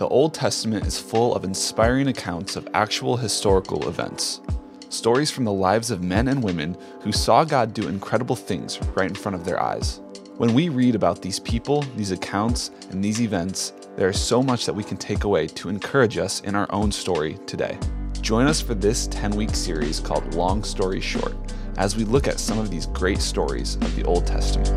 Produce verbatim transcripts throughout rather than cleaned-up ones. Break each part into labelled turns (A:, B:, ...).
A: Old Testament is full of inspiring accounts of actual historical events. Stories from the lives of men and women who saw God do incredible things right in front of their eyes. When we read about these people, these accounts, and these events, there is so much that we can take away to encourage us in our own story today. Join us for this ten-week series called Long Story Short, as we look at some of these great stories of the Old Testament.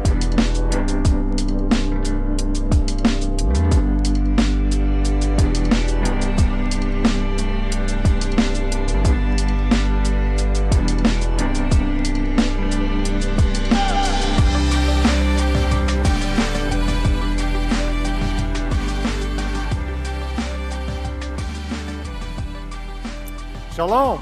B: Shalom.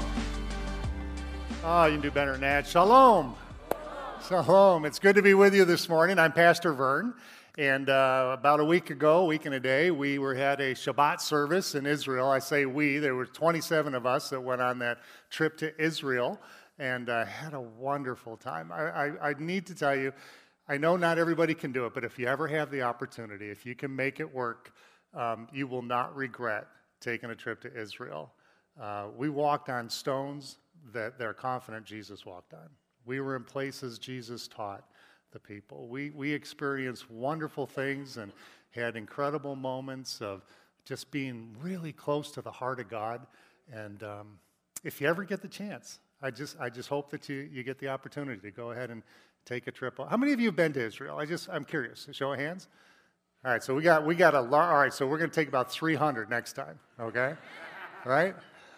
B: Oh, you can do better than that. Shalom. Shalom. It's good to be with you this morning. I'm Pastor Vern, and uh, about a week ago, a week and a day, we were had a Shabbat service in Israel. I say we. There were twenty-seven of us that went on that trip to Israel, and uh, had a wonderful time. I, I, I need to tell you, I know not everybody can do it, but if you ever have the opportunity, if you can make it work, um, you will not regret taking a trip to Israel. Uh, we walked on stones that they're confident Jesus walked on. We were in places Jesus taught the people. We we experienced wonderful things and had incredible moments of just being really close to the heart of God. And um, if you ever get the chance, I just I just hope that you, you get the opportunity to go ahead and take a trip. How many of you have been to Israel? I just I'm curious. Show of hands. All right, so we got we got a lot. All right, so we're going to take about three hundred next time. Okay, right?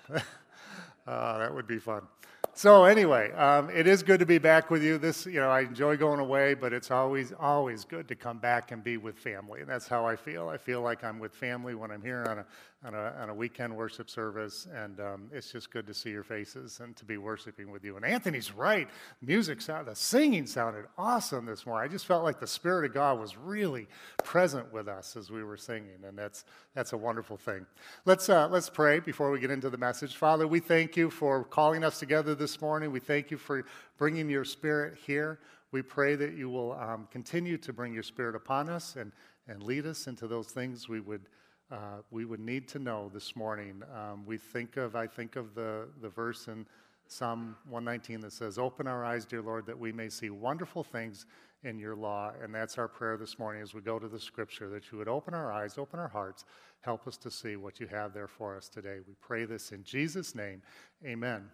B: uh, that would be fun. So anyway, um, it is good to be back with you. This, you know, I enjoy going away, but it's always, always good to come back and be with family. And that's how I feel. I feel like I'm with family when I'm here on a on a, on a weekend worship service, and um, it's just good to see your faces and to be worshiping with you. And Anthony's right. Music sounded, the singing sounded awesome this morning. I just felt like the Spirit of God was really present with us as we were singing, and that's that's a wonderful thing. Let's uh, let's pray before we get into the message. Father, we thank you for calling us together this morning. We thank you for bringing your Spirit here. We pray that you will um, continue to bring your Spirit upon us and, and lead us into those things we would uh, we would need to know this morning. Um, we think of, I think of the, the verse in Psalm one nineteen that says, "Open our eyes, dear Lord, that we may see wonderful things in your law." And that's our prayer this morning as we go to the scripture, that you would open our eyes, open our hearts, help us to see what you have there for us today. We pray this in Jesus' name. Amen.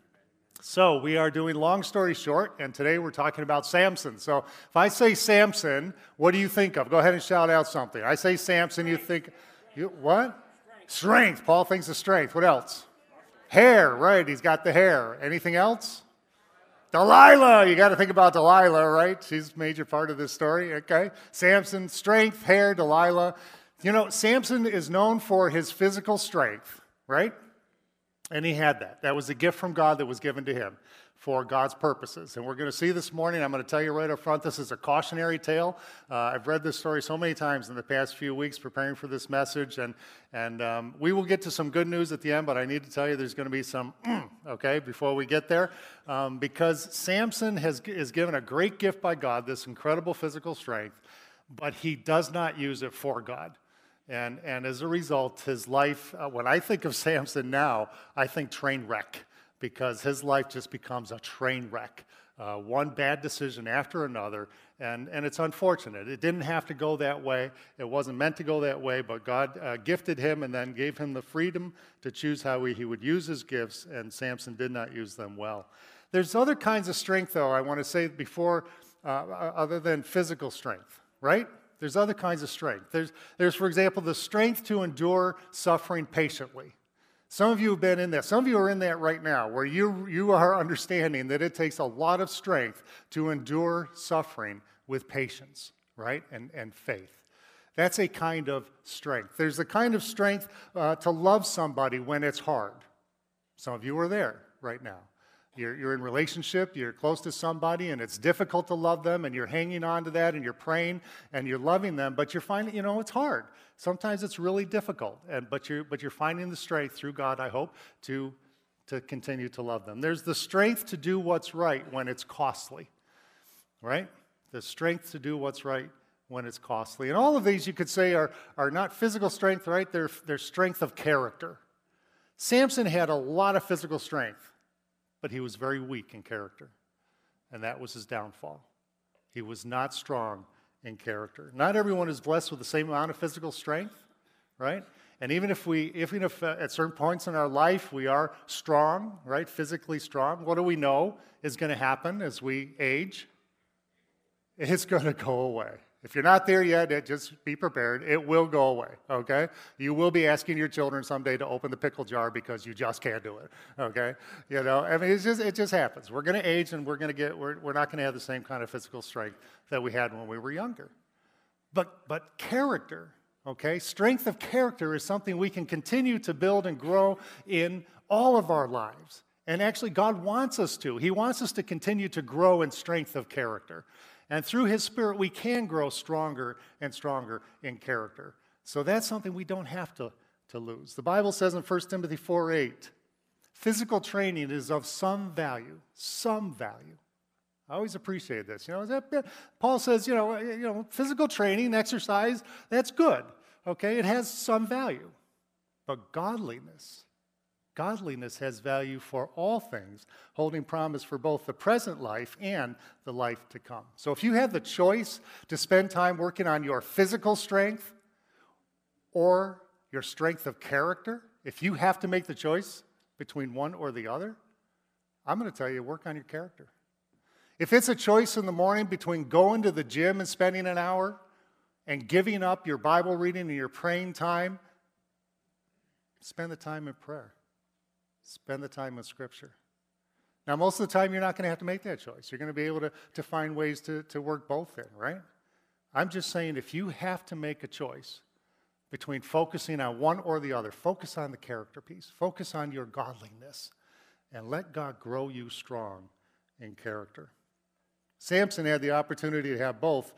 B: So we are doing Long Story Short, and today we're talking about Samson. So if I say Samson, what do you think of? Go ahead and shout out something. I say Samson, you think, you, what? Strength. Strength. Paul thinks of strength. What else? Hair, right. He's got the hair. Anything else? Delilah. You got to think about Delilah, right? She's a major part of this story, okay? Samson, strength, hair, Delilah. You know, Samson is known for his physical strength, right? And he had that. That was a gift from God that was given to him for God's purposes. And we're going to see this morning, I'm going to tell you right up front, this is a cautionary tale. Uh, I've read this story so many times in the past few weeks preparing for this message, and, and um, we will get to some good news at the end, but I need to tell you there's going to be some, mm, okay, before we get there, um, because Samson has, is given a great gift by God, this incredible physical strength, but he does not use it for God. And, and as a result, his life, uh, when I think of Samson now, I think train wreck, because his life just becomes a train wreck. Uh, one bad decision after another, and, and it's unfortunate. It didn't have to go that way. It wasn't meant to go that way, but God uh, gifted him and then gave him the freedom to choose how he, he would use his gifts, and Samson did not use them well. There's other kinds of strength, though, I want to say before, uh, other than physical strength, right? There's other kinds of strength. There's, there's, for example, the strength to endure suffering patiently. Some of you have been in that. Some of you are in that right now, where you, you are understanding that it takes a lot of strength to endure suffering with patience, right, and, and faith. That's a kind of strength. There's a kind of strength uh, to love somebody when it's hard. Some of you are there right now. You're, you're in relationship, you're close to somebody, and it's difficult to love them, and you're hanging on to that, and you're praying, and you're loving them, but you're finding, you know, it's hard. Sometimes it's really difficult, and but you're but you're finding the strength through God, I hope, to, to continue to love them. There's the strength to do what's right when it's costly, right? The strength to do what's right when it's costly. And all of these, you could say, are, are not physical strength, right? They're, they're strength of character. Samson had a lot of physical strength, but he was very weak in character. And that was his downfall. He was not strong in character. Not everyone is blessed with the same amount of physical strength, right? And even if we, even if uh, at certain points in our life we are strong, right, physically strong, what do we know is going to happen as we age? It's going to go away. If you're not there yet, it, just be prepared. It will go away, okay? You will be asking your children someday to open the pickle jar because you just can't do it, okay? You know, I mean, it's just, it just happens. We're going to age, and we're going to get, we're, we're not going to have the same kind of physical strength that we had when we were younger. But, but character, okay? Strength of character is something we can continue to build and grow in all of our lives. And actually, God wants us to. He wants us to continue to grow in strength of character. And through His Spirit, we can grow stronger and stronger in character. So that's something we don't have to, to lose. The Bible says in First Timothy four eight, physical training is of some value, some value. I always appreciate this. You know, that, Paul says, you know, you know, physical training, exercise, that's good. Okay, it has some value. But godliness, godliness has value for all things, holding promise for both the present life and the life to come. So if you have the choice to spend time working on your physical strength or your strength of character, if you have to make the choice between one or the other, I'm going to tell you, work on your character. If it's a choice in the morning between going to the gym and spending an hour and giving up your Bible reading and your praying time, spend the time in prayer. Spend the time in Scripture. Now, most of the time, you're not going to have to make that choice. You're going to be able to, to find ways to, to work both in, right? I'm just saying, if you have to make a choice between focusing on one or the other, focus on the character piece. Focus on your godliness, and let God grow you strong in character. Samson had the opportunity to have both,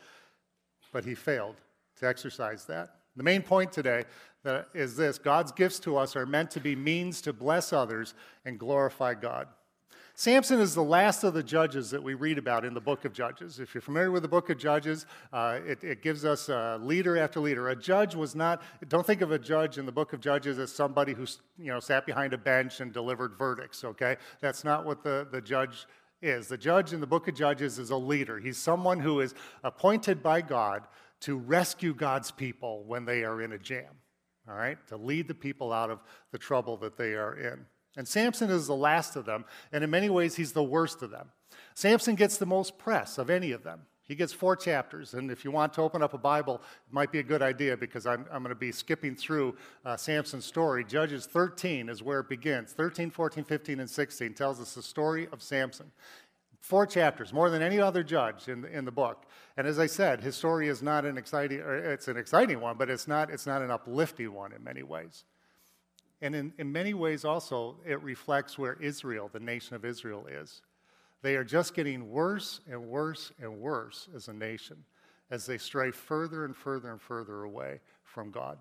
B: but he failed to exercise that. The main point today is this: God's gifts to us are meant to be means to bless others and glorify God. Samson is the last of the judges that we read about in the book of Judges. If you're familiar with the book of Judges, uh, it, it gives us uh, leader after leader. A judge was not, don't think of a judge in the book of Judges as somebody who, you know, sat behind a bench and delivered verdicts, okay? That's not what the, the judge is. The judge in the book of Judges is a leader. He's someone who is appointed by God to rescue God's people when they are in a jam, all right? To lead the people out of the trouble that they are in. And Samson is the last of them, and in many ways, he's the worst of them. Samson gets the most press of any of them. He gets four chapters, and if you want to open up a Bible, it might be a good idea because I'm, I'm going to be skipping through uh, Samson's story. Judges thirteen is where it begins. thirteen, fourteen, fifteen, and sixteen tells us the story of Samson. Four chapters, more than any other judge in the, in the book. And as I said, his story is not an exciting, or it's an exciting one, but it's not, it's not an uplifting one in many ways. And in, in many ways also, it reflects where Israel, the nation of Israel, is. They are just getting worse and worse and worse as a nation as they stray further and further and further away from God.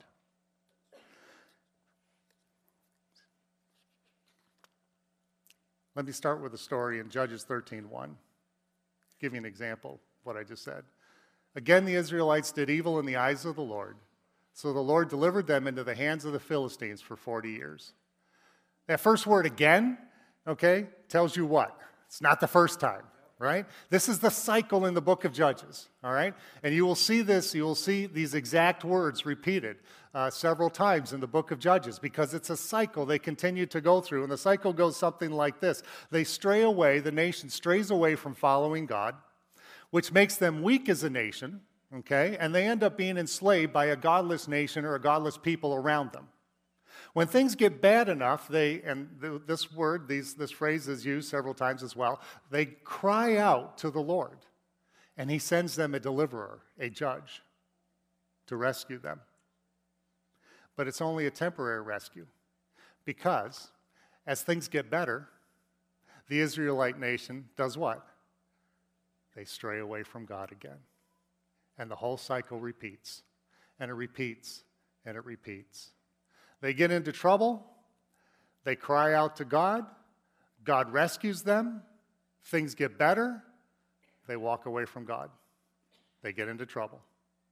B: Let me start with a story in Judges thirteen one. Give you an example of what I just said. Again, the Israelites did evil in the eyes of the Lord, so the Lord delivered them into the hands of the Philistines for forty years. That first word, again, okay, tells you what? It's not the first time, right? This is the cycle in the book of Judges, all right? And you will see this, you will see these exact words repeated uh, several times in the book of Judges because it's a cycle they continue to go through. And the cycle goes something like this. They stray away, the nation strays away from following God, which makes them weak as a nation, okay? And they end up being enslaved by a godless nation or a godless people around them. When things get bad enough, they, and th- this word, these, this phrase is used several times as well, they cry out to the Lord, and He sends them a deliverer, a judge, to rescue them. But it's only a temporary rescue, because as things get better, the Israelite nation does what? They stray away from God again. And the whole cycle repeats, and it repeats, and it repeats. They get into trouble, they cry out to God, God rescues them, things get better, they walk away from God. They get into trouble.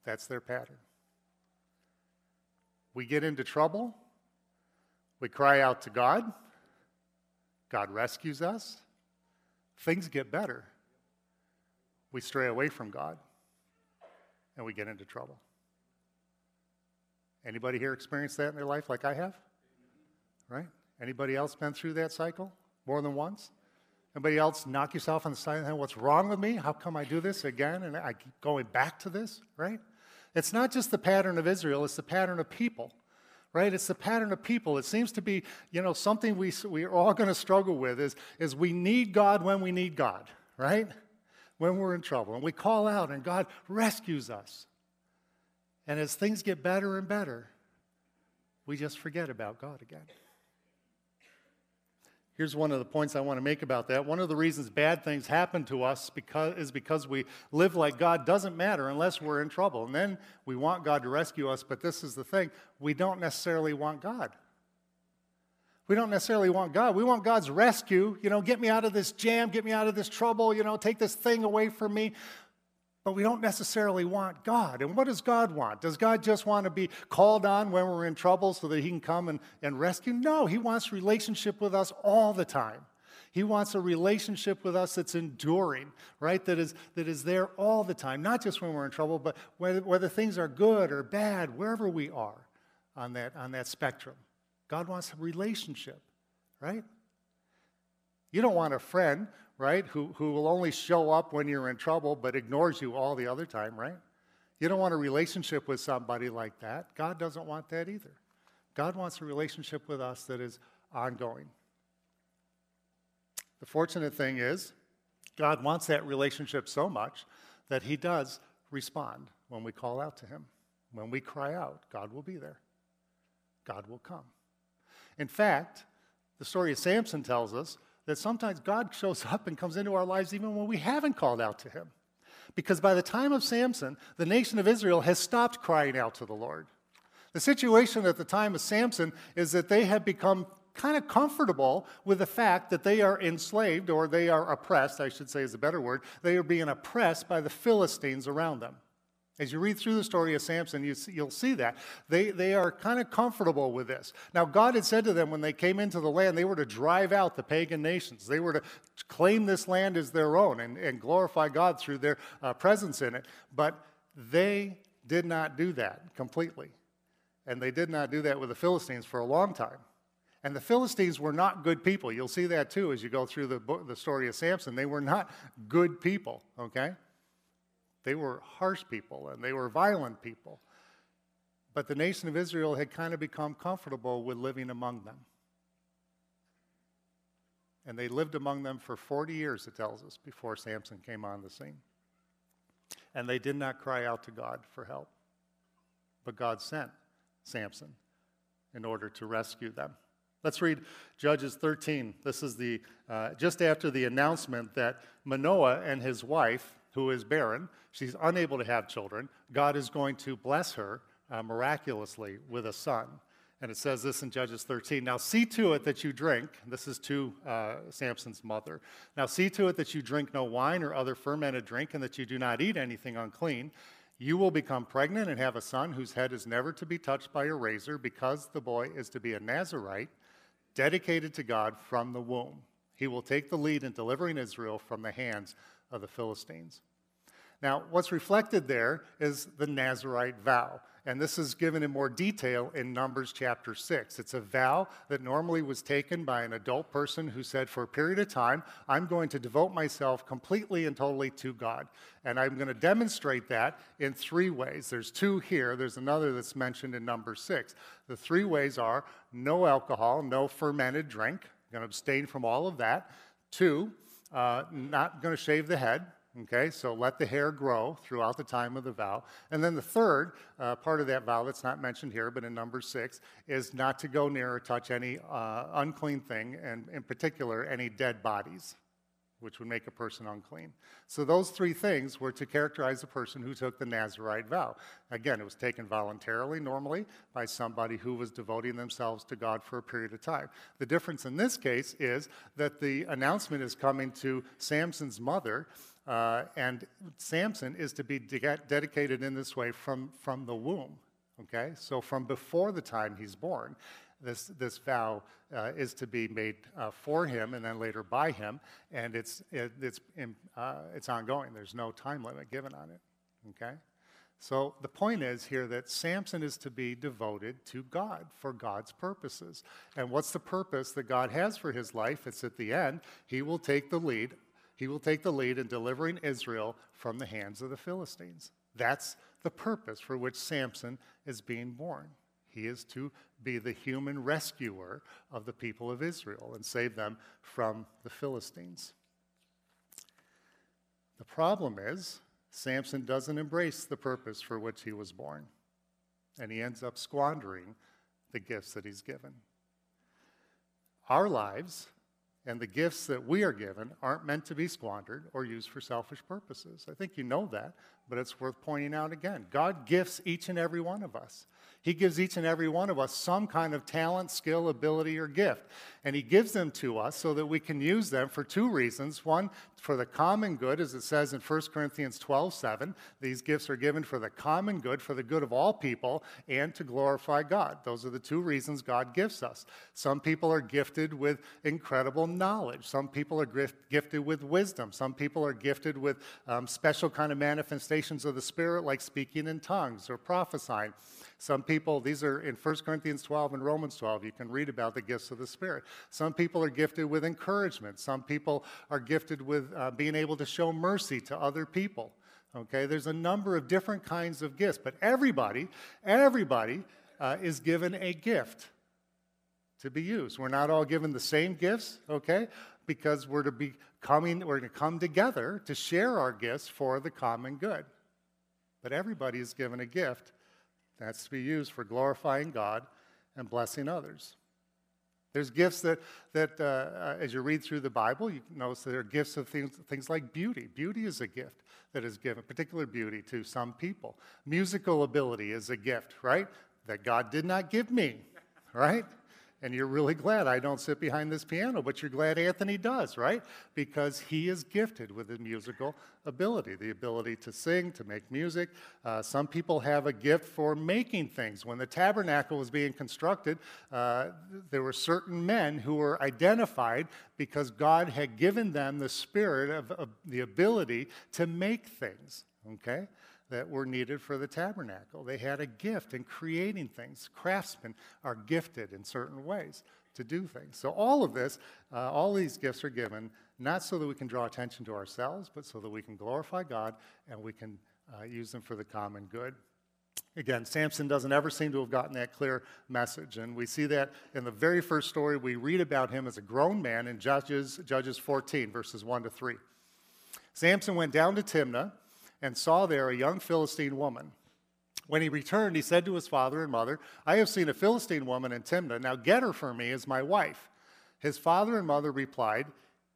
B: That's their pattern. We get into trouble. We cry out to God. God rescues us. Things get better. We stray away from God, and we get into trouble. Anybody here experienced that in their life like I have? Right? Anybody else been through that cycle more than once? Anybody else knock yourself on the side of the head? What's wrong with me? How come I do this again and I keep going back to this, right? It's not just the pattern of Israel, it's the pattern of people, right? It's the pattern of people. It seems to be, you know, something we, we're all going to struggle with is, is we need God when we need God, right? When we're in trouble. And we call out and God rescues us. And as things get better and better, we just forget about God again. Here's one of the points I want to make about that. One of the reasons bad things happen to us because, is because we live like God doesn't matter unless we're in trouble. And then we want God to rescue us, but this is the thing. We don't necessarily want God. We don't necessarily want God. We want God's rescue. You know, get me out of this jam, get me out of this trouble, you know, take this thing away from me. But we don't necessarily want God. And what does God want? Does God just want to be called on when we're in trouble so that he can come and, and rescue? No, he wants relationship with us all the time. He wants a relationship with us that's enduring, right? That is, that is there all the time, not just when we're in trouble, but whether, whether things are good or bad, wherever we are on that, on that spectrum. God wants a relationship, right? You don't want a friend, right, who, who will only show up when you're in trouble but ignores you all the other time, right? You don't want a relationship with somebody like that. God doesn't want that either. God wants a relationship with us that is ongoing. The fortunate thing is, God wants that relationship so much that he does respond when we call out to him. When we cry out, God will be there. God will come. In fact, the story of Samson tells us that sometimes God shows up and comes into our lives even when we haven't called out to him. Because by the time of Samson, the nation of Israel has stopped crying out to the Lord. The situation at the time of Samson is that they have become kind of comfortable with the fact that they are enslaved, or they are oppressed, I should say is a better word. They are being oppressed by the Philistines around them. As you read through the story of Samson, you see, you'll see that. They, they are kind of comfortable with this. Now, God had said to them when they came into the land, they were to drive out the pagan nations. They were to claim this land as their own and, and glorify God through their uh, presence in it. But they did not do that completely. And they did not do that with the Philistines for a long time. And the Philistines were not good people. You'll see that, too, as you go through the, book, the story of Samson. They were not good people, okay? They were harsh people, and they were violent people. But the nation of Israel had kind of become comfortable with living among them. And they lived among them for forty years, it tells us, before Samson came on the scene. And they did not cry out to God for help. But God sent Samson in order to rescue them. Let's read Judges thirteen. This is the uh, just after the announcement that Manoah and his wife, who is barren, she's unable to have children, God is going to bless her uh, miraculously with a son. And it says this in Judges thirteen. Now see to it that you drink, this is to uh, Samson's mother. Now see to it that you drink no wine or other fermented drink, and that you do not eat anything unclean. You will become pregnant and have a son whose head is never to be touched by a razor, because the boy is to be a Nazirite, dedicated to God from the womb. He will take the lead in delivering Israel from the hands of the Philistines. Now, what's reflected there is the Nazirite vow. And this is given in more detail in Numbers chapter six. It's a vow that normally was taken by an adult person who said, for a period of time, I'm going to devote myself completely and totally to God. And I'm going to demonstrate that in three ways. There's two here. There's another that's mentioned in Numbers six. The three ways are no alcohol, no fermented drink. I'm going to abstain from all of that. Two, uh, not going to shave the head. Okay, so let the hair grow throughout the time of the vow. And then the third uh, part of that vow that's not mentioned here, but in number six, is not to go near or touch any uh, unclean thing, and in particular, any dead bodies, which would make a person unclean. So those three things were to characterize a person who took the Nazirite vow. Again, it was taken voluntarily, normally, by somebody who was devoting themselves to God for a period of time. The difference in this case is that the announcement is coming to Samson's mother, Uh, and Samson is to be de- dedicated in this way from, from the womb, okay? So from before the time he's born, this, this vow uh, is to be made uh, for him and then later by him, and it's, it, it's, in, uh, it's ongoing. There's no time limit given on it, okay? So the point is here that Samson is to be devoted to God for God's purposes. And what's the purpose that God has for his life? It's at the end, he will take the lead He will take the lead in delivering Israel from the hands of the Philistines. That's the purpose for which Samson is being born. He is to be the human rescuer of the people of Israel and save them from the Philistines. The problem is, Samson doesn't embrace the purpose for which he was born, and he ends up squandering the gifts that he's given. Our lives and the gifts that we are given aren't meant to be squandered or used for selfish purposes. I think you know that, but it's worth pointing out again. God gifts each and every one of us. He gives each and every one of us some kind of talent, skill, ability, or gift. And he gives them to us so that we can use them for two reasons. One, for the common good, as it says in First Corinthians twelve seven. These gifts are given for the common good, for the good of all people, and to glorify God. Those are the two reasons God gifts us. Some people are gifted with incredible knowledge. Some people are gift, gifted with wisdom. Some people are gifted with um, special kind of manifestations of the Spirit, like speaking in tongues or prophesying. Some people, these are in First Corinthians twelve and Romans twelve, you can read about the gifts of the Spirit. Some people are gifted with encouragement. Some people are gifted with uh, being able to show mercy to other people. Okay, there's a number of different kinds of gifts, but everybody, everybody uh, is given a gift to be used. We're not all given the same gifts, okay, because we're to be coming, we're to come together to share our gifts for the common good. But everybody is given a gift that's to be used for glorifying God and blessing others. There's gifts that, that uh, as you read through the Bible, you notice there are gifts of things, things like beauty. Beauty is a gift that is given, particular beauty to some people. Musical ability is a gift, right, that God did not give me, right? And you're really glad I don't sit behind this piano, but you're glad Anthony does, right? Because he is gifted with a musical ability, the ability to sing, to make music. Uh, some people have a gift for making things. When the tabernacle was being constructed, uh, there were certain men who were identified because God had given them the spirit of, of the ability to make things, okay, that were needed for the tabernacle. They had a gift in creating things. Craftsmen are gifted in certain ways to do things. So all of this, uh, all these gifts are given not so that we can draw attention to ourselves, but so that we can glorify God and we can uh, use them for the common good. Again, Samson doesn't ever seem to have gotten that clear message, and we see that in the very first story we read about him as a grown man in Judges, Judges fourteen, verses one to three. Samson went down to Timnah and saw there a young Philistine woman. When he returned, he said to his father and mother, "I have seen a Philistine woman in Timnah. Now get her for me as my wife." His father and mother replied,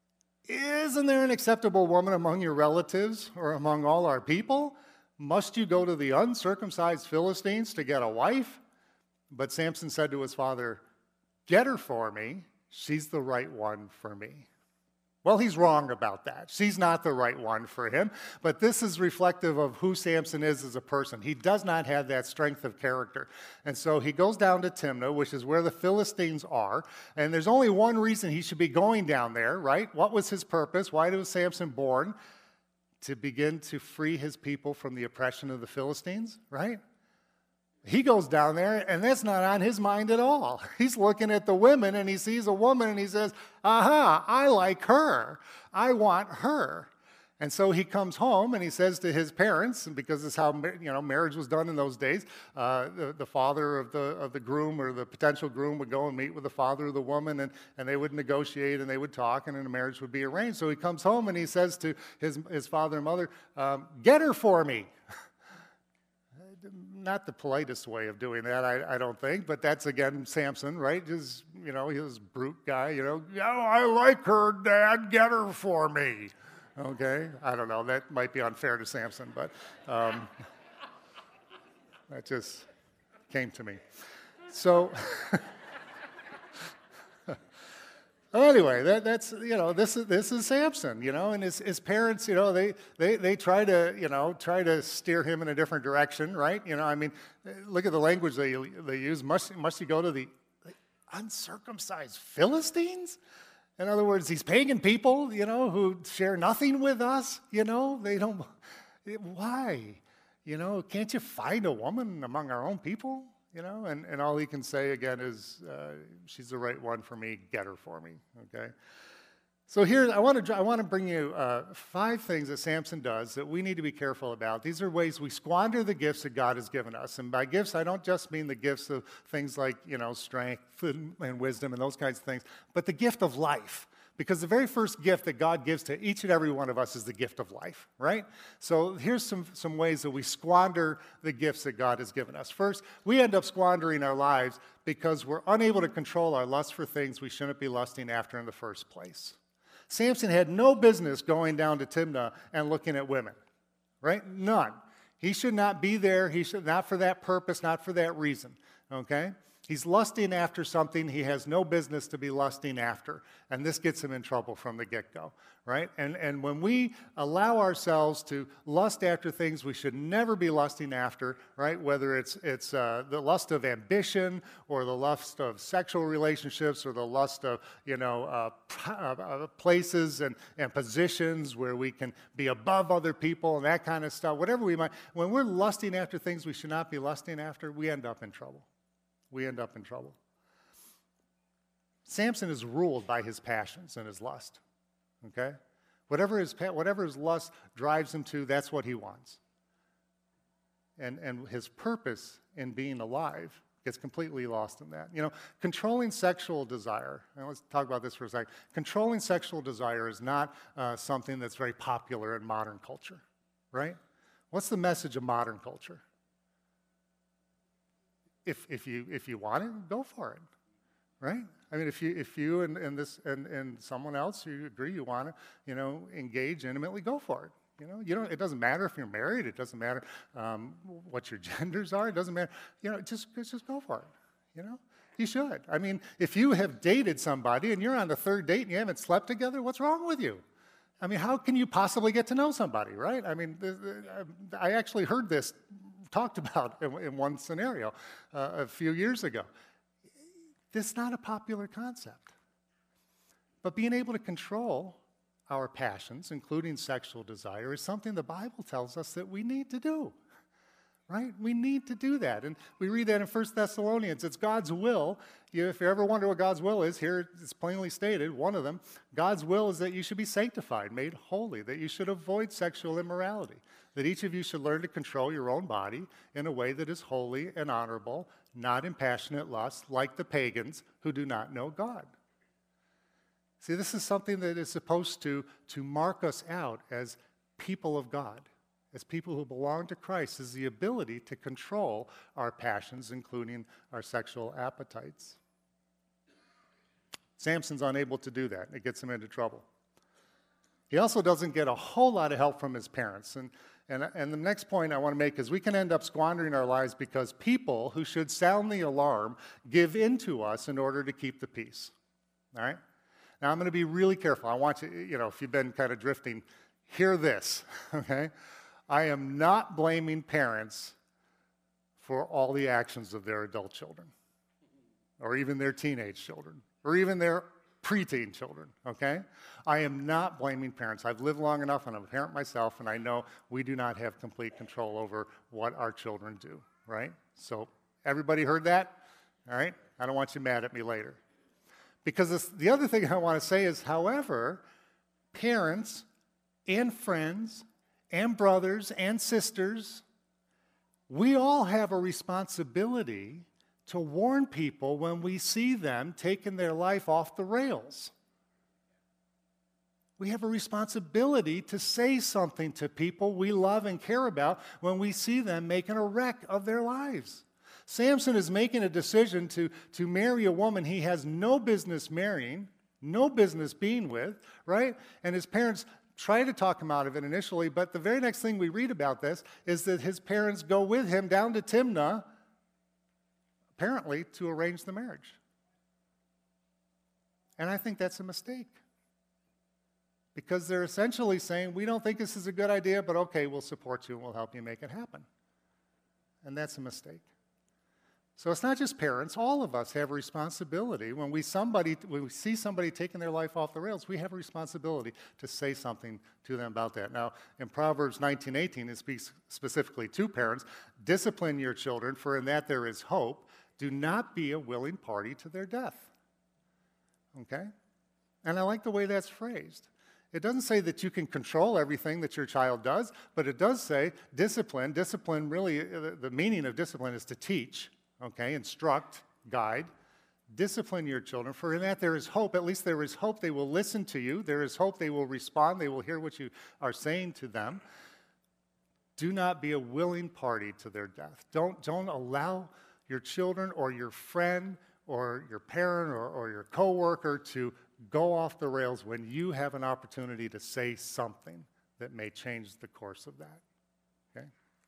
B: "Isn't there an acceptable woman among your relatives or among all our people? Must you go to the uncircumcised Philistines to get a wife?" But Samson said to his father, "Get her for me. She's the right one for me." Well, he's wrong about that. She's not the right one for him, but this is reflective of who Samson is as a person. He does not have that strength of character. And so he goes down to Timnah, which is where the Philistines are, and there's only one reason he should be going down there, right? What was his purpose? Why was Samson born? To begin to free his people from the oppression of the Philistines, right? He goes down there, and that's not on his mind at all. He's looking at the women, and he sees a woman, and he says, "Aha, I like her. I want her." And so he comes home, and he says to his parents, and because this is how you know marriage was done in those days, uh, the, the father of the of the groom or the potential groom would go and meet with the father of the woman, and, and they would negotiate, and they would talk, and then a marriage would be arranged. So he comes home, and he says to his, his father and mother, um, "Get her for me." Not the politest way of doing that, I, I don't think, but that's, again, Samson, right? Just, you know, he was a brute guy, you know. "Yeah, I like her, Dad, get her for me." Okay? I don't know, that might be unfair to Samson, but um, that just came to me. So, Anyway, that, that's, you know, this is this is Samson, you know, and his, his parents, you know, they, they, they try to, you know, try to steer him in a different direction, right? You know, I mean, look at the language they, they use. Must, must he go to the uncircumcised Philistines? In other words, these pagan people, you know, who share nothing with us, you know, they don't, why? You know, can't you find a woman among our own people? You know, and, and all he can say again is, uh, she's the right one for me, get her for me, okay? So here, I want to I want to bring you uh, five things that Samson does that we need to be careful about. These are ways we squander the gifts that God has given us. And by gifts, I don't just mean the gifts of things like, you know, strength and, and wisdom and those kinds of things, but the gift of life. Because the very first gift that God gives to each and every one of us is the gift of life, right? So here's some, some ways that we squander the gifts that God has given us. First, we end up squandering our lives because we're unable to control our lust for things we shouldn't be lusting after in the first place. Samson had no business going down to Timnah and looking at women, right? None. He should not be there. He should not for that purpose, not for that reason, okay? He's lusting after something he has no business to be lusting after, and this gets him in trouble from the get-go, right? And, and when we allow ourselves to lust after things we should never be lusting after, right, whether it's, it's uh, the lust of ambition or the lust of sexual relationships or the lust of, you know, uh, uh, places and, and positions where we can be above other people and that kind of stuff, whatever we might, when we're lusting after things we should not be lusting after, we end up in trouble. We end up in trouble. Samson is ruled by his passions and his lust, okay? Whatever his, whatever his lust drives him to, that's what he wants. And, and his purpose in being alive gets completely lost in that. You know, controlling sexual desire, and let's talk about this for a second. Controlling sexual desire is not uh, something that's very popular in modern culture, right? What's the message of modern culture? If, if, you, if you want it, go for it, right? I mean, if you, if you and, and, this, and, and someone else, you agree you want to, you know, engage intimately, go for it. You know, you don't, it doesn't matter if you're married. It doesn't matter um, what your genders are. It doesn't matter. You know, just, just go for it, you know? You should. I mean, if you have dated somebody and you're on the third date and you haven't slept together, what's wrong with you? I mean, how can you possibly get to know somebody, right? I mean, the, the, I actually heard this talked about in, in one scenario uh, a few years ago. This is not a popular concept. But being able to control our passions, including sexual desire, is something the Bible tells us that we need to do, right? We need to do that. And we read that in First Thessalonians. It's God's will. You, if you ever wonder what God's will is, here it's plainly stated, one of them. God's will is that you should be sanctified, made holy, that you should avoid sexual immorality, that each of you should learn to control your own body in a way that is holy and honorable, not in passionate lust, like the pagans who do not know God. See, this is something that is supposed to, to mark us out as people of God, as people who belong to Christ, is the ability to control our passions, including our sexual appetites. Samson's unable to do that. It gets him into trouble. He also doesn't get a whole lot of help from his parents. And, and, and the next point I want to make is we can end up squandering our lives because people who should sound the alarm give in to us in order to keep the peace. All right? Now, I'm going to be really careful. I want you, you know, if you've been kind of drifting, hear this, okay? I am not blaming parents for all the actions of their adult children, or even their teenage children, or even their preteen children, okay? I am not blaming parents. I've lived long enough, and I'm a parent myself, and I know we do not have complete control over what our children do, right? So everybody heard that? All right? I don't want you mad at me later. Because this, the other thing I want to say is, however, parents and friends and brothers and sisters, we all have a responsibility to warn people when we see them taking their life off the rails. We have a responsibility to say something to people we love and care about when we see them making a wreck of their lives. Samson is making a decision to, to marry a woman he has no business marrying, no business being with, right? And his parents try to talk him out of it initially, but the very next thing we read about this is that his parents go with him down to Timnah, apparently to arrange the marriage. And I think that's a mistake. Because they're essentially saying, we don't think this is a good idea, but okay, we'll support you and we'll help you make it happen. And that's a mistake. So it's not just parents. All of us have a responsibility. When we, somebody, when we see somebody taking their life off the rails, we have a responsibility to say something to them about that. Now, in Proverbs nineteen eighteen, it speaks specifically to parents. Discipline your children, for in that there is hope. Do not be a willing party to their death. Okay? And I like the way that's phrased. It doesn't say that you can control everything that your child does, but it does say discipline. Discipline, really, the meaning of discipline is to teach, okay, instruct, guide. Discipline your children, for in that there is hope. At least there is hope they will listen to you. There is hope they will respond. They will hear what you are saying to them. Do not be a willing party to their death. Don't, don't allow your children or your friend or your parent or, or your coworker to go off the rails when you have an opportunity to say something that may change the course of that. Okay?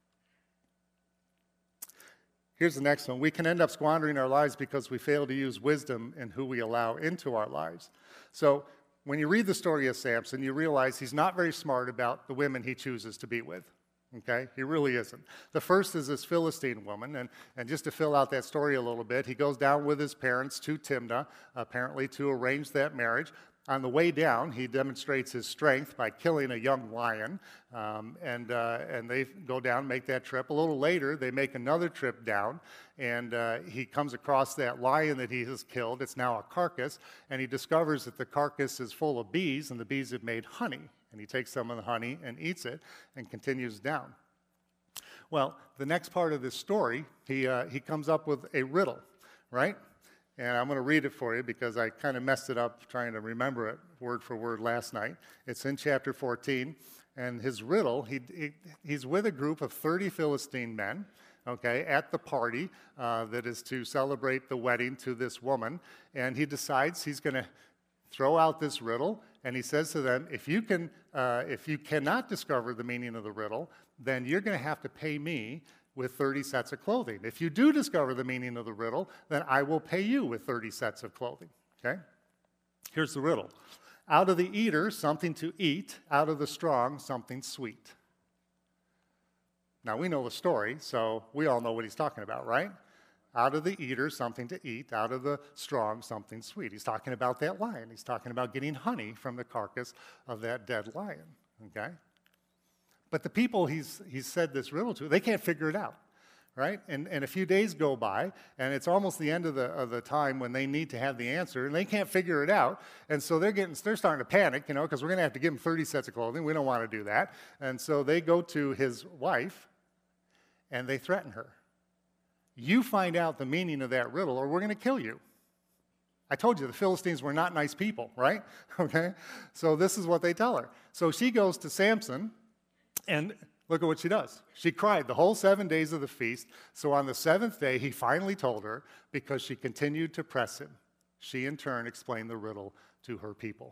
B: Here's the next one. We can end up squandering our lives because we fail to use wisdom in who we allow into our lives. So when you read the story of Samson, you realize he's not very smart about the women he chooses to be with. Okay? He really isn't. The first is this Philistine woman, and, and just to fill out that story a little bit, he goes down with his parents to Timnah, apparently to arrange that marriage. On the way down, he demonstrates his strength by killing a young lion, um, and, uh, and they go down, make that trip. A little later, they make another trip down, and uh, he comes across that lion that he has killed. It's now a carcass, and he discovers that the carcass is full of bees, and the bees have made honey. And he takes some of the honey and eats it and continues down. Well, the next part of this story, he, uh, he comes up with a riddle, right? And I'm going to read it for you because I kind of messed it up trying to remember it word for word last night. It's in chapter fourteen. And his riddle, he, he, he's with a group of thirty Philistine men, okay, at the party uh, that is to celebrate the wedding to this woman. And he decides he's going to throw out this riddle. And he says to them, if you, can, uh, if you cannot discover the meaning of the riddle, then you're going to have to pay me with thirty sets of clothing. If you do discover the meaning of the riddle, then I will pay you with thirty sets of clothing. Okay? Here's the riddle. Out of the eater, something to eat. Out of the strong, something sweet. Now, we know the story, so we all know what he's talking about, right? Out of the eater, something to eat. Out of the strong, something sweet. He's talking about that lion. He's talking about getting honey from the carcass of that dead lion, okay? But the people he's, he's said this riddle to, they can't figure it out, right? And, and a few days go by, and it's almost the end of the, of the time when they need to have the answer, and they can't figure it out. And so they're, getting, they're starting to panic, you know, because we're going to have to give them thirty sets of clothing. We don't want to do that. And so they go to his wife, and they threaten her. You find out the meaning of that riddle, or we're going to kill you. I told you, the Philistines were not nice people, right? Okay? So this is what they tell her. So she goes to Samson, and look at what she does. She cried the whole seven days of the feast. So on the seventh day, he finally told her, because she continued to press him. She, in turn, explained the riddle to her people.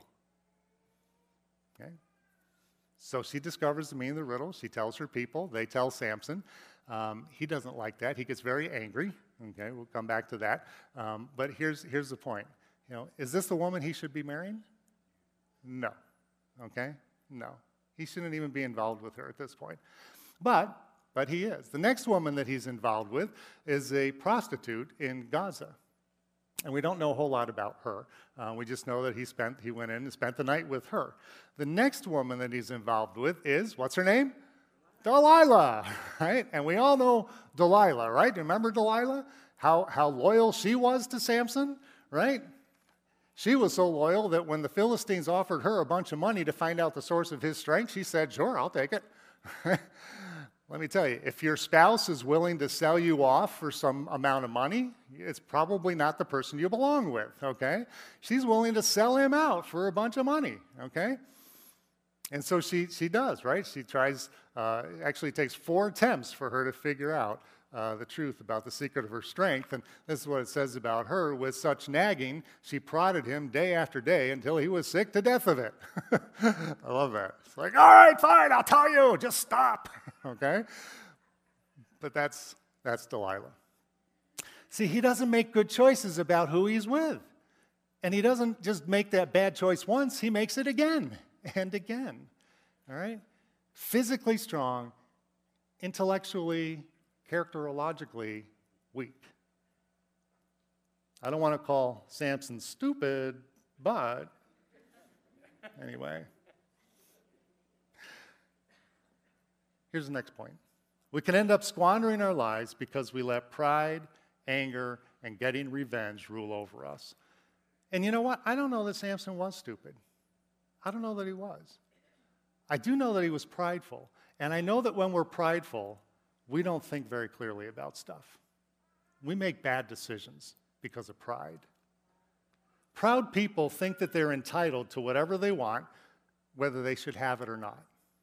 B: Okay? So she discovers the meaning of the riddle. She tells her people. They tell Samson. Um, he doesn't like that. He gets very angry. Okay, we'll come back to that. Um, but here's, here's the point. You know, is this the woman he should be marrying? No. Okay? No. He shouldn't even be involved with her at this point. But, but he is. The next woman that he's involved with is a prostitute in Gaza. And we don't know a whole lot about her. Uh, we just know that he spent, he went in and spent the night with her. The next woman that he's involved with is, what's her name? Delilah, right? And we all know Delilah, right? Remember Delilah? How, how loyal she was to Samson, right? She was so loyal that when the Philistines offered her a bunch of money to find out the source of his strength, she said, sure, I'll take it. Let me tell you, if your spouse is willing to sell you off for some amount of money, it's probably not the person you belong with, okay? She's willing to sell him out for a bunch of money, okay? And so she, she does, right? She tries, uh, actually it takes four attempts for her to figure out uh, the truth about the secret of her strength. And this is what it says about her. With such nagging, she prodded him day after day until he was sick to death of it. I love that. It's like, all right, fine, I'll tell you, just stop, okay? But that's, that's Delilah. See, he doesn't make good choices about who he's with. And he doesn't just make that bad choice once, he makes it again and again. All right? Physically strong, intellectually, characterologically weak. I don't want to call Samson stupid, but anyway. Here's the next point. We can end up squandering our lives because we let pride, anger, and getting revenge rule over us. And you know what? I don't know that Samson was stupid. I don't know that he was. I do know that he was prideful. And I know that when we're prideful, we don't think very clearly about stuff. We make bad decisions because of pride. Proud people think that they're entitled to whatever they want, whether they should have it or not.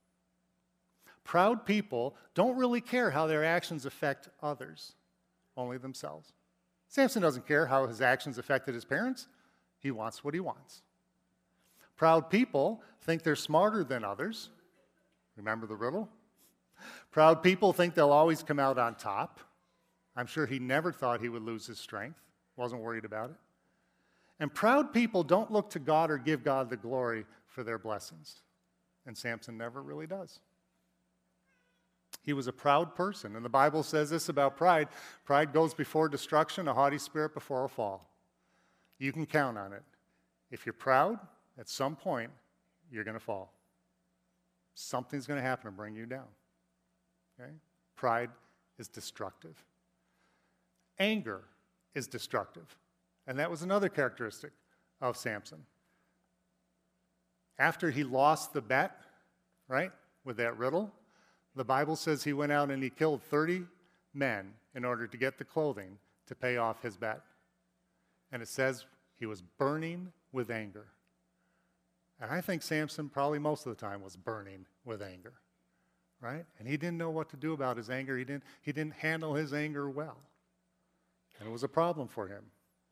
B: Proud people don't really care how their actions affect others, only themselves. Samson doesn't care how his actions affected his parents. He wants what he wants. Proud people think they're smarter than others. Remember the riddle? Proud people think they'll always come out on top. I'm sure he never thought he would lose his strength. Wasn't worried about it. And proud people don't look to God or give God the glory for their blessings. And Samson never really does. He was a proud person. And the Bible says this about pride. Pride goes before destruction, a haughty spirit before a fall. You can count on it. If you're proud, at some point, you're going to fall. Something's going to happen to bring you down. Okay? Pride is destructive. Anger is destructive. And that was another characteristic of Samson. After he lost the bet, right, with that riddle, the Bible says he went out and he killed thirty men in order to get the clothing to pay off his bet. And it says he was burning with anger. And I think Samson probably most of the time was burning with anger, right? And he didn't know what to do about his anger. He didn't, he didn't handle his anger well. And it was a problem for him.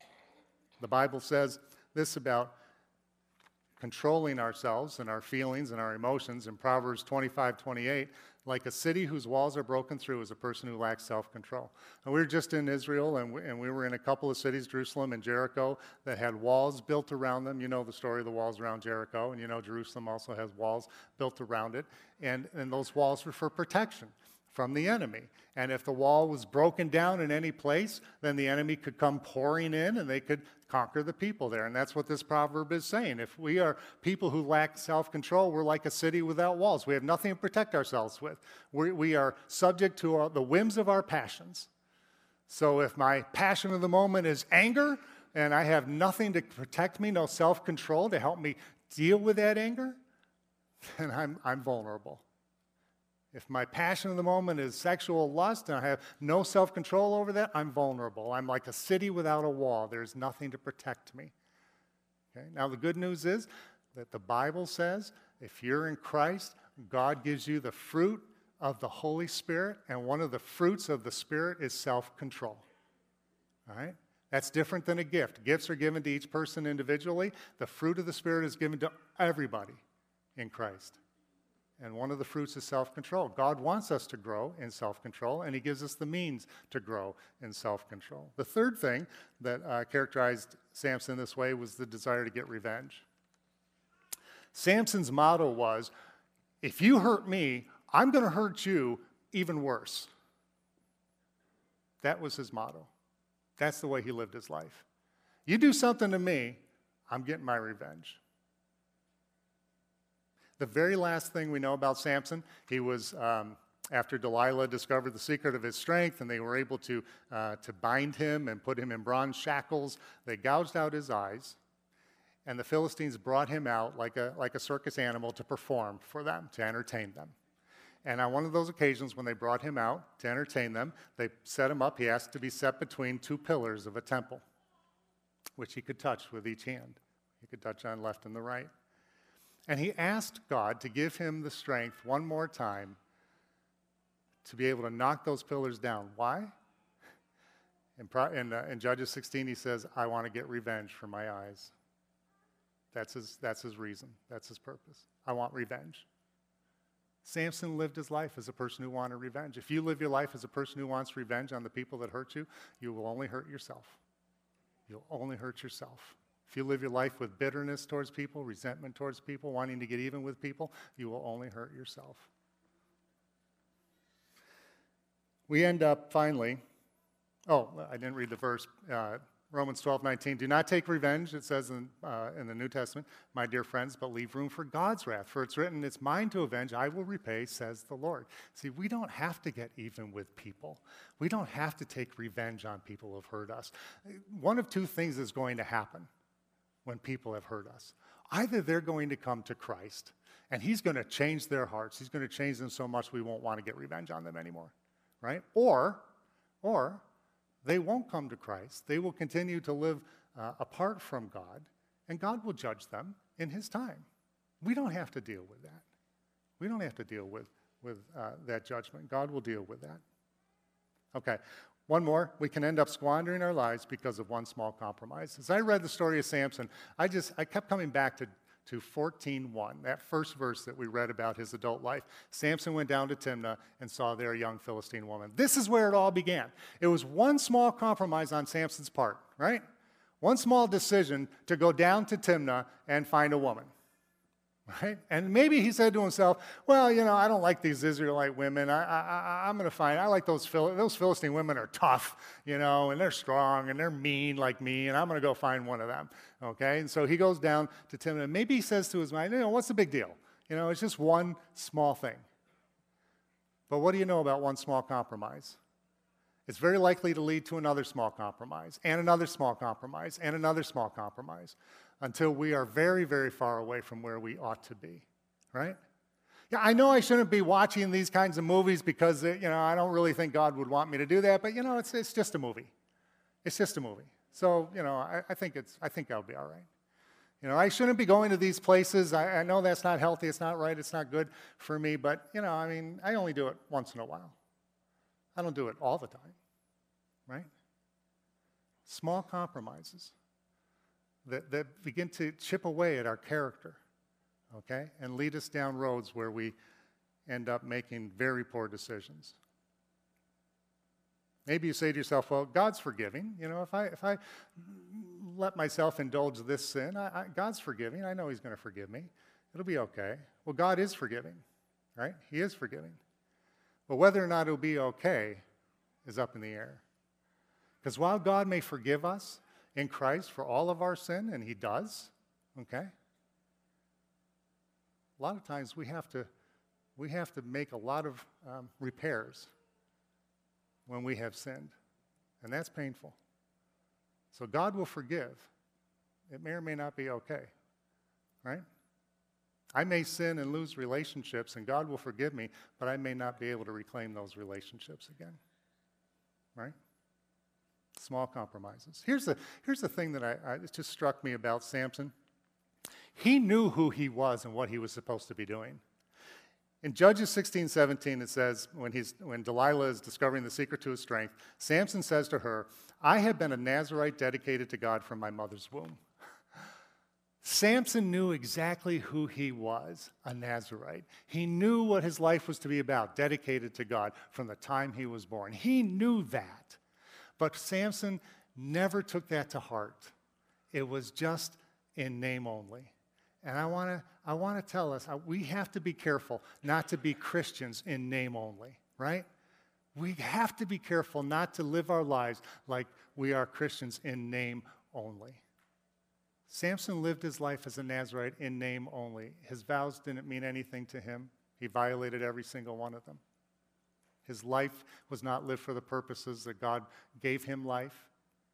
B: The Bible says this about controlling ourselves and our feelings and our emotions in Proverbs twenty-five twenty-eight. Like a city whose walls are broken through is a person who lacks self-control. And we were just in Israel, and we, and we were in a couple of cities, Jerusalem and Jericho, that had walls built around them. You know the story of the walls around Jericho, and you know Jerusalem also has walls built around it. And, and those walls were for protection from the enemy. And if the wall was broken down in any place, then the enemy could come pouring in and they could conquer the people there. And that's what this proverb is saying. If we are people who lack self-control, we're like a city without walls. We have nothing to protect ourselves with. We, we are subject to uh, the whims of our passions. So if my passion of the moment is anger and I have nothing to protect me, no self-control to help me deal with that anger, then I'm, I'm vulnerable. If my passion of the moment is sexual lust and I have no self-control over that, I'm vulnerable. I'm like a city without a wall. There's nothing to protect me. Okay? Now, the good news is that the Bible says if you're in Christ, God gives you the fruit of the Holy Spirit, and one of the fruits of the Spirit is self-control. All right? That's different than a gift. Gifts are given to each person individually. The fruit of the Spirit is given to everybody in Christ. And one of the fruits is self-control. God wants us to grow in self-control, and he gives us the means to grow in self-control. The third thing that uh, characterized Samson this way was the desire to get revenge. Samson's motto was, if you hurt me, I'm going to hurt you even worse. That was his motto. That's the way he lived his life. You do something to me, I'm getting my revenge. The very last thing we know about Samson, he was, um, after Delilah discovered the secret of his strength and they were able to, uh, to bind him and put him in bronze shackles, they gouged out his eyes, and the Philistines brought him out like a, like a circus animal to perform for them, to entertain them. And on one of those occasions when they brought him out to entertain them, they set him up. He asked to be set between two pillars of a temple, which he could touch with each hand. He could touch on left and the right. And he asked God to give him the strength one more time to be able to knock those pillars down. Why? In, in, uh, in Judges sixteen, he says, I want to get revenge for my eyes. That's his, that's his reason. That's his purpose. I want revenge. Samson lived his life as a person who wanted revenge. If you live your life as a person who wants revenge on the people that hurt you, you will only hurt yourself. You'll only hurt yourself. If you live your life with bitterness towards people, resentment towards people, wanting to get even with people, you will only hurt yourself. We end up finally, oh, I didn't read the verse, uh, Romans twelve nineteen. Do not take revenge, it says in, uh, in the New Testament, my dear friends, but leave room for God's wrath. For it's written, it's mine to avenge, I will repay, says the Lord. See, we don't have to get even with people. We don't have to take revenge on people who have hurt us. One of two things is going to happen when people have hurt us. Either they're going to come to Christ, and he's going to change their hearts. He's going to change them so much we won't want to get revenge on them anymore, right? Or, or they won't come to Christ. They will continue to live uh, apart from God, and God will judge them in his time. We don't have to deal with that. We don't have to deal with, with uh, that judgment. God will deal with that. Okay, one more. We can end up squandering our lives because of one small compromise. As I read the story of Samson, I just I kept coming back to to fourteen one, that first verse that we read about his adult life. Samson went down to Timnah and saw there a young Philistine woman. This is where it all began. It was one small compromise on Samson's part, right? One small decision to go down to Timnah and find a woman, right? And maybe he said to himself, well, you know, I don't like these Israelite women. I, I, I'm going to find, I like those, Phil, those Philistine women are tough, you know, and they're strong and they're mean like me, and I'm going to go find one of them, okay? And so he goes down to Timnah. Maybe he says to his mind, you know, what's the big deal? You know, it's just one small thing. But what do you know about one small compromise? It's very likely to lead to another small compromise, and another small compromise, and another small compromise, until we are very, very far away from where we ought to be, right? Yeah, I know I shouldn't be watching these kinds of movies because, you know, I don't really think God would want me to do that, but, you know, it's, it's just a movie. It's just a movie. So, you know, I, I think it's, I think I'll be all right. You know, I shouldn't be going to these places. I, I know that's not healthy, it's not right, it's not good for me, but, you know, I mean, I only do it once in a while. I don't do it all the time, right? Small compromises that, that begin to chip away at our character, okay, and lead us down roads where we end up making very poor decisions. Maybe you say to yourself, well, God's forgiving. You know, if I, if I let myself indulge this sin, I, I, God's forgiving. I know he's going to forgive me. It'll be okay. Well, God is forgiving, right? He is forgiving. But whether or not it'll be okay is up in the air. Because while God may forgive us in Christ for all of our sin, and he does, okay, a lot of times we have to, we have to make a lot of um, repairs when we have sinned, and that's painful. So God will forgive. It may or may not be okay, right? I may sin and lose relationships, and God will forgive me, but I may not be able to reclaim those relationships again, right? Small compromises. Here's the, here's the thing that I, I, it just struck me about Samson. He knew who he was and what he was supposed to be doing. In Judges sixteen seventeen, it says, when, he's, when Delilah is discovering the secret to his strength, Samson says to her, I have been a Nazirite dedicated to God from my mother's womb. Samson knew exactly who he was, a Nazirite. He knew what his life was to be about, dedicated to God from the time he was born. He knew that. But Samson never took that to heart. It was just in name only. And I want to I want to tell us, we have to be careful not to be Christians in name only, right? We have to be careful not to live our lives like we are Christians in name only. Samson lived his life as a Nazirite in name only. His vows didn't mean anything to him. He violated every single one of them. His life was not lived for the purposes that God gave him life.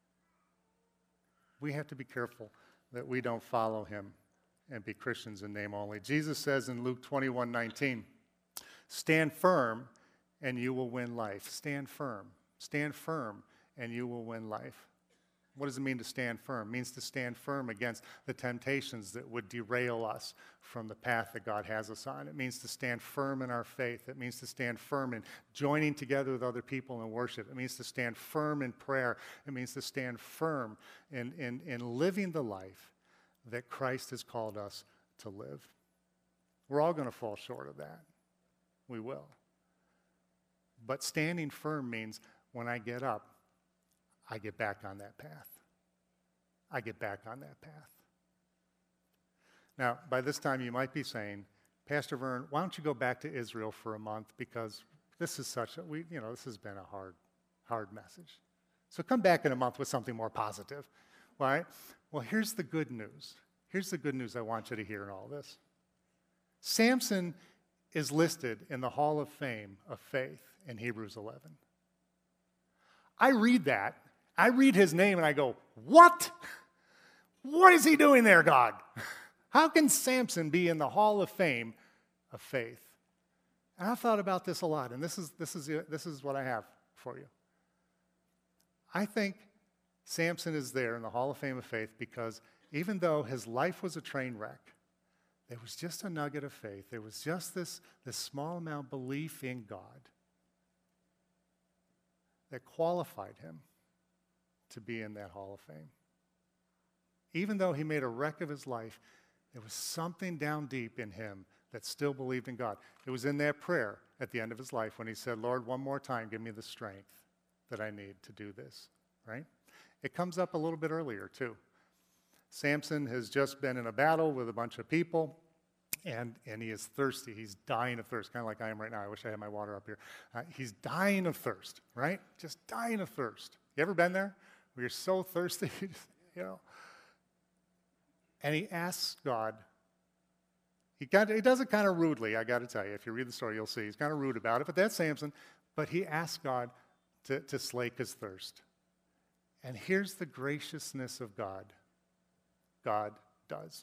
B: We have to be careful that we don't follow him and be Christians in name only. Jesus says in Luke twenty-one nineteen, stand firm and you will win life. Stand firm. Stand firm and you will win life. What does it mean to stand firm? It means to stand firm against the temptations that would derail us from the path that God has us on. It means to stand firm in our faith. It means to stand firm in joining together with other people in worship. It means to stand firm in prayer. It means to stand firm in, in, in living the life that Christ has called us to live. We're all going to fall short of that. We will. But standing firm means when I get up, I get back on that path. I get back on that path. Now, by this time, you might be saying, Pastor Vern, why don't you go back to Israel for a month, because this is such a, we, you know, this has been a hard, hard message. So come back in a month with something more positive, all right? Well, here's the good news. Here's the good news I want you to hear in all this. Samson is listed in the Hall of Fame of Faith in Hebrews eleven. I read that, I read his name, and I go, what? What is he doing there, God? How can Samson be in the Hall of Fame of Faith? And I've thought about this a lot, and this is, this is, this is what I have for you. I think Samson is there in the Hall of Fame of Faith because even though his life was a train wreck, there was just a nugget of faith. There was just this, this small amount of belief in God that qualified him to be in that Hall of Fame. Even though he made a wreck of his life, there was something down deep in him that still believed in God. It was in that prayer at the end of his life when he said, Lord, one more time, give me the strength that I need to do this, right? It comes up a little bit earlier, too. Samson has just been in a battle with a bunch of people, and, and he is thirsty. He's dying of thirst, kind of like I am right now. I wish I had my water up here. Uh, he's dying of thirst, right? Just dying of thirst. You ever been there? Where you're so thirsty, you know? And he asks God, he, got, he does it kind of rudely, I got to tell you. If you read the story, you'll see. He's kind of rude about it, but that's Samson. But he asks God to, to slake his thirst. And here's the graciousness of God. God does.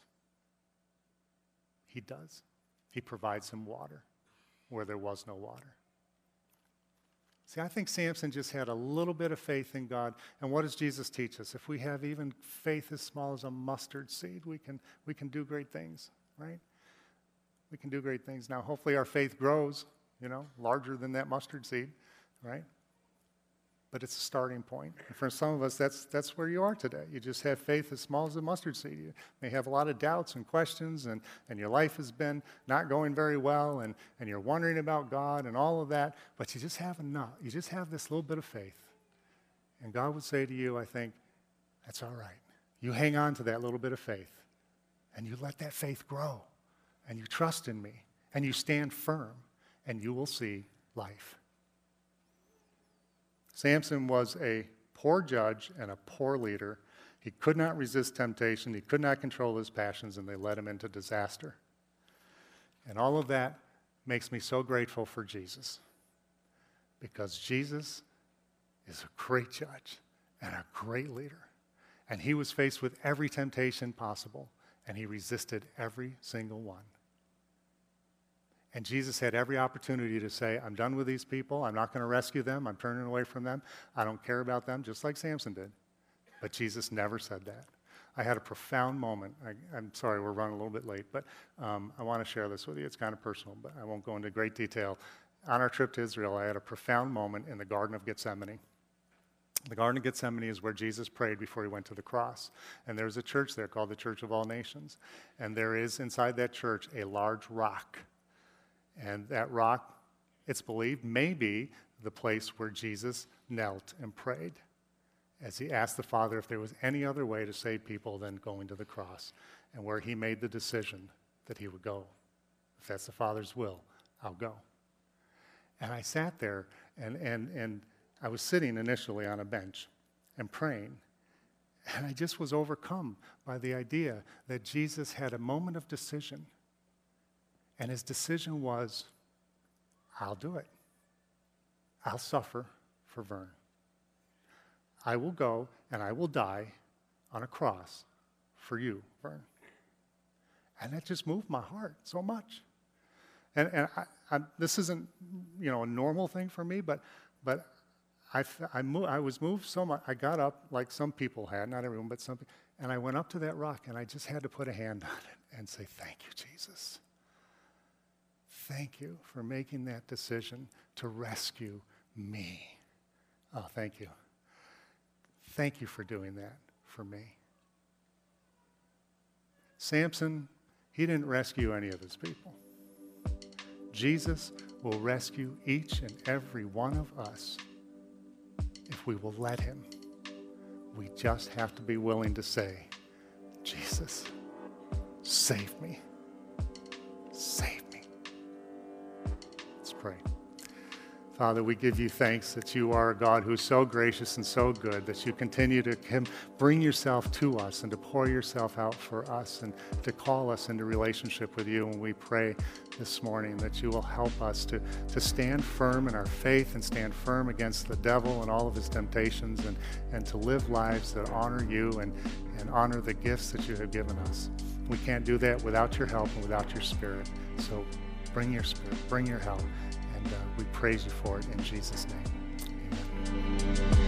B: He does. He provides him water where there was no water. See, I think Samson just had a little bit of faith in God. And what does Jesus teach us? If we have even faith as small as a mustard seed, we can, we can do great things, right? We can do great things. Now, hopefully our faith grows, you know, larger than that mustard seed, right? But it's a starting point. And for some of us, that's, that's where you are today. You just have faith as small as a mustard seed. You may have a lot of doubts and questions, and, and your life has been not going very well, and, and you're wondering about God and all of that, but you just have enough. You just have this little bit of faith. And God would say to you, I think, that's all right. You hang on to that little bit of faith, and you let that faith grow, and you trust in me, and you stand firm, and you will see life. Samson was a poor judge and a poor leader. He could not resist temptation. He could not control his passions, and they led him into disaster. And all of that makes me so grateful for Jesus, because Jesus is a great judge and a great leader. And he was faced with every temptation possible, and he resisted every single one. And Jesus had every opportunity to say, I'm done with these people. I'm not going to rescue them. I'm turning away from them. I don't care about them, just like Samson did. But Jesus never said that. I had a profound moment. I, I'm sorry, we're running a little bit late, but um, I want to share this with you. It's kind of personal, but I won't go into great detail. On our trip to Israel, I had a profound moment in the Garden of Gethsemane. The Garden of Gethsemane is where Jesus prayed before he went to the cross. And there's a church there called the Church of All Nations. And there is inside that church a large rock. And that rock, it's believed, may be the place where Jesus knelt and prayed as he asked the Father if there was any other way to save people than going to the cross, and where he made the decision that he would go. If that's the Father's will, I'll go. And I sat there, and, and, and I was sitting initially on a bench and praying, and I just was overcome by the idea that Jesus had a moment of decision. And his decision was, I'll do it. I'll suffer for Vern. I will go and I will die on a cross for you, Vern. And that just moved my heart so much. And, and I, I, this isn't, you know, a normal thing for me, but but I, I, moved, I was moved so much. I got up like some people had, not everyone, but some people, and I went up to that rock and I just had to put a hand on it and say, thank you, Jesus. Thank you for making that decision to rescue me. Oh, thank you. Thank you for doing that for me. Samson, he didn't rescue any of his people. Jesus will rescue each and every one of us if we will let him. We just have to be willing to say, Jesus, save me. Save me. Let's pray. Father, we give you thanks that you are a God who's so gracious and so good, that you continue to bring yourself to us and to pour yourself out for us and to call us into relationship with you. And we pray this morning that you will help us to, to stand firm in our faith and stand firm against the devil and all of his temptations, and, and to live lives that honor you and, and honor the gifts that you have given us. We can't do that without your help and without your Spirit. So bring your Spirit, bring your help. And uh, we praise you for it in Jesus' name. Amen.